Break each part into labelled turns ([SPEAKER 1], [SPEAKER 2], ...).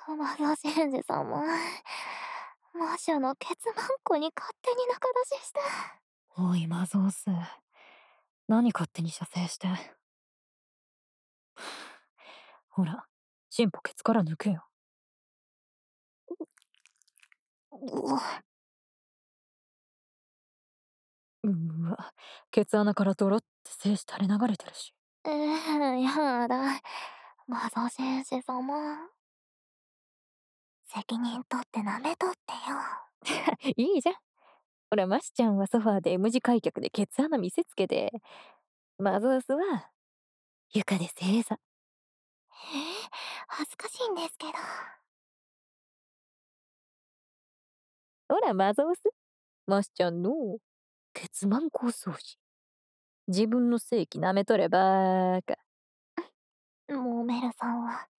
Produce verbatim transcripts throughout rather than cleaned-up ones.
[SPEAKER 1] マサ先生様。魔女のケツマンコに勝手に仲出しして。
[SPEAKER 2] おい、マゾース。何勝手に射精して。ほら、チンポケツから抜けよ。
[SPEAKER 1] うわ。
[SPEAKER 2] うわ、ケツ穴からドロって精子垂れ流れてるし。
[SPEAKER 1] ええ、やだ。マゾ先生様。責任取って舐めとってよ。
[SPEAKER 2] いいじゃん。ほら、マシちゃんはソファーで M 字開脚でケツ穴見せつけて、マゾースは床で正座。
[SPEAKER 1] えー、恥ずかしいんですけど。
[SPEAKER 2] ほら、マゾース。マシちゃんのケツマンコ掃除。自分の性器舐めとればーか。
[SPEAKER 1] もうメルさんは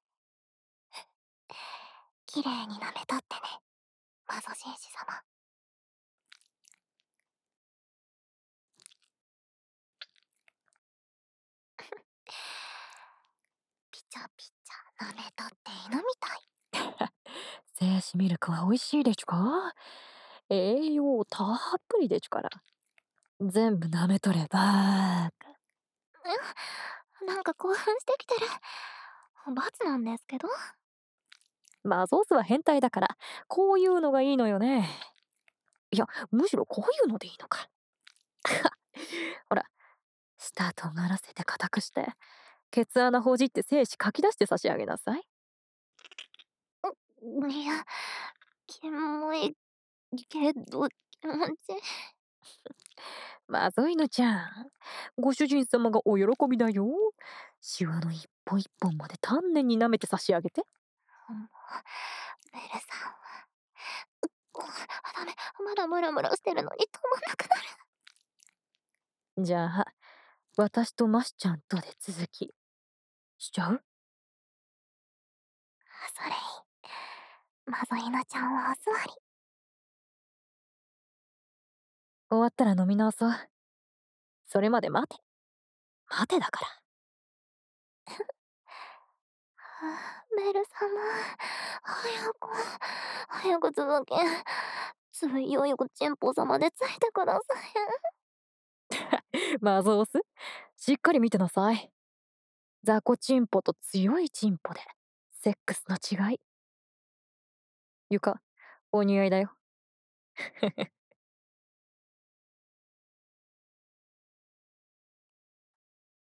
[SPEAKER 1] 綺麗に舐めとってね、マゾ紳士様。ピチャピチャ舐めとって犬みたい。
[SPEAKER 2] 精子ミルクは美味しいでちゅか？栄養たっぷりでちゅから。全部舐めとればーか。
[SPEAKER 1] え、なんか興奮してきてる。罰なんですけど。
[SPEAKER 2] マゾースは変態だから、こういうのがいいのよね。いや、むしろこういうのでいいのか。ほら、舌尖らせて固くして、ケツ穴ほじって精子かき出して差し上げなさい。
[SPEAKER 1] う、いや、キモいけど気持ちいい。
[SPEAKER 2] まずいのちゃん。ご主人様がお喜びだよ。シワの一本一本まで丹念に舐めて差し上げて。
[SPEAKER 1] もう、メルさんは。う、ダメ、まだムラムラしてるのに止まんなくなる。
[SPEAKER 2] じゃあ、私とマシちゃんとで続き、しちゃう？
[SPEAKER 1] それいい。マゾイナちゃんはお座り。
[SPEAKER 2] 終わったら飲み直そう。それまで待て。待てだから。
[SPEAKER 1] はあ、メル様。早く、早く続け。ついよいよチンポ様でついてくださ
[SPEAKER 2] い。マゾース、しっかり見てなさい。雑魚チンポと強いチンポで、セックスの違い。ゆか、お似合いだよ。